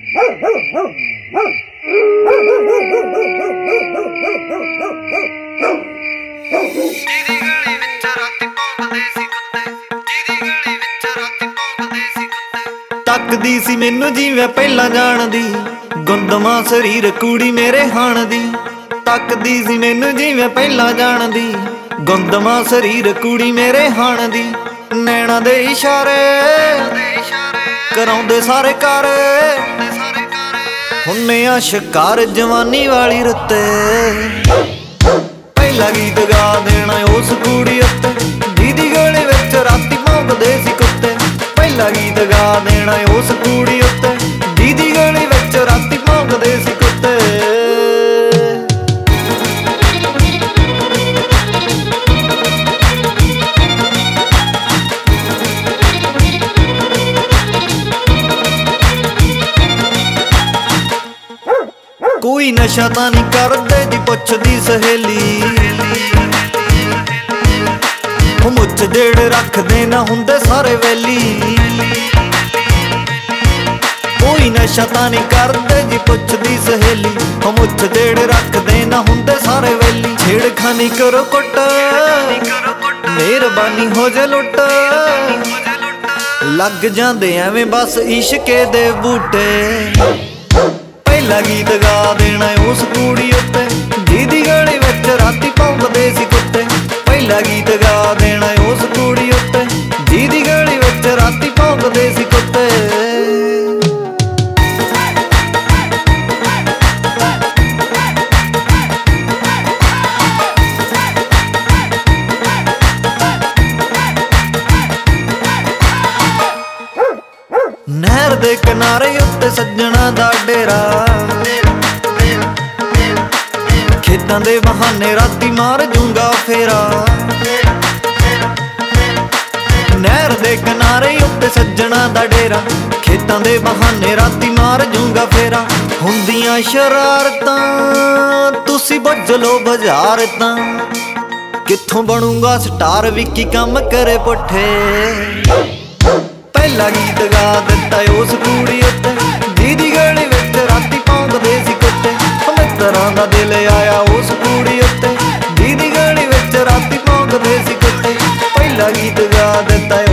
ਤੱਕਦੀ ਸੀ ਮੈਨੂੰ ਜਿਵੇਂ ਪਹਿਲਾਂ ਜਾਣਦੀ, ਗੁੰਦਮਾ ਸਰੀਰ ਕੁੜੀ ਮੇਰੇ ਹਾਣ ਦੀ। ਤੱਕਦੀ ਸੀ ਮੈਨੂੰ ਜਿਵੇਂ ਪਹਿਲਾਂ ਜਾਣਦੀ, ਗੁੰਦਮਾ ਸਰੀਰ ਕੁੜੀ ਮੇਰੇ ਹਾਣ ਦੀ। ਨੈਣਾ ਦੇ ਇਸ਼ਾਰੇ ਕਰਾਉਂਦੇ ਸਾਰੇ ਕਰ, ਹੁੰਨੇ ਆ ਸ਼ਿਕਾਰ ਜਵਾਨੀ ਵਾਲੀ ਰੁੱਤੇ। ਪਹਿਲਾ ਗੀਤ ਗਾ ਦੇਣਾ ਉਸ ਕੁੜੀ ਉੱਤੇ, ਜਿਹਦੀ ਗਲੀ ਵਿੱਚ ਰਾਤੀ ਭੌਂਕਦੇ ਸੀ ਕੁੱਤੇ। ਪਹਿਲਾ ਗੀਤ ਗਾ ਦੇਣਾ ਉਸ ਕੁੜੀ ਉੱਤੇ, ਜਿਹਦੀ ਗਲੀ ਵਿੱਚ ਰਾਤੀ ਭੌਂਕਦੇ ਸੀ ਕੁੱਤੇ। ਕੋਈ ਨਸ਼ਾ ਤਾਂ ਨਹੀਂ ਕਰਦੇ ਜੀ, ਪੁੱਛਦੀ ਸਹੇਲੀ। ਉਹ ਮੁੱਛ ਜਿਹੜੇ ਰੱਖਦੇ ਨਾ ਹੁੰਦੇ ਸਾਰੇ ਵੈਲੀ। ਕੋਈ ਨਸ਼ਾ ਤਾਂ ਨਹੀਂ ਕਰਦੇ ਜੀ, ਪੁੱਛਦੀ ਸਹੇਲੀ। ਉਹ ਮੁੱਛ ਜਿਹੜੇ ਰੱਖਦੇ ਨਾ ਹੁੰਦੇ ਸਾਰੇ ਵੈਲੀ। ਛੇੜਖਾਨੀ ਕਰੋ ਕੁੱਟ, ਮਿਹਰਬਾਨੀ ਹੋ ਜੇ ਲੁੱਟ, ਲੱਗ ਜਾਂਦੇ ਐਵੇਂ ਬਸ ਇਸ਼ਕੇ ਦੇ ਬੂਟੇ। ਪਹਿਲਾ ਗੀਤ ਗਾ ਦੇਣਾ ਉਸ ਕੁੜੀ ਉੱਤੇ, ਜਿਹਦੀ ਗਲੀ ਵਿੱਚ ਰਾਤੀ ਭੌਂਕਦੇ ਸੀ ਕੁੱਤੇ। ਪਹਿਲਾ ਗੀਤ ਗਾ ਦੇਣਾ ਉਸ ਕੁੜੀ ਉੱਤੇ, ਜਿਹਦੀ ਗਲੀ ਵਿੱਚ ਰਾਤੀ ਭੌਂਕਦੇ ਸੀ ਕੁੱਤੇ। ਨਹਿਰ ਦੇ ਕਿਨਾਰੇ ਉੱਤੇ ਸੱਜਣਾ ਦਾ ਡੇਰਾ, ਖੇਤਾਂ ਦੇ ਬਹਾਨੇ ਰਾਤੀ ਮਾਰ ਜੂੰਗਾ ਫੇਰਾ। ਨਹਿਰ ਦੇ ਕਿਨਾਰੇ ਉੱਤੇ ਸੱਜਣਾ ਦਾ ਡੇਰਾ, ਖੇਤਾਂ ਦੇ ਬਹਾਨੇ ਰਾਤੀ ਮਾਰ ਜੂੰਗਾ ਫੇਰਾ। ਹੁੰਦੀਆਂ ਸ਼ਰਾਰਤਾਂ ਤੁਸੀਂ ਬੁੱਝ ਲੋ ਬਜ਼ਾਰਤਾਂ, ਕਿੱਥੋਂ ਬਣੂਗਾ ਸਟਾਰ ਵੀ ਕੀ ਕੰਮ ਕਰੇ ਪੁੱਠੇ। ਪਹਿਲਾ ਗੀਤ ਗਾ ਦਿੱਤਾ ਉਸ ਕੁੜੀ ਉੱਤੇ, ਜਿਹਦੀ ਗਲੀ ਵਿੱਚ ਰਾਤੀ ਭੌਂਕਦੇ ਸੀ ਕੁੱਤੇ। ਮਿੱਤਰਾਂ ਦਾ ਦਿਲ ਆਇਆ ਉਸ ਕੁੜੀ ਉੱਤੇ, ਜਿਹਦੀ ਗਲੀ ਵਿੱਚ ਰਾਤੀ ਭੌਂਕਦੇ ਸੀ ਕੁੱਤੇ। ਪਹਿਲਾ ਗੀਤ ਗਾ ਦਿੱਤਾ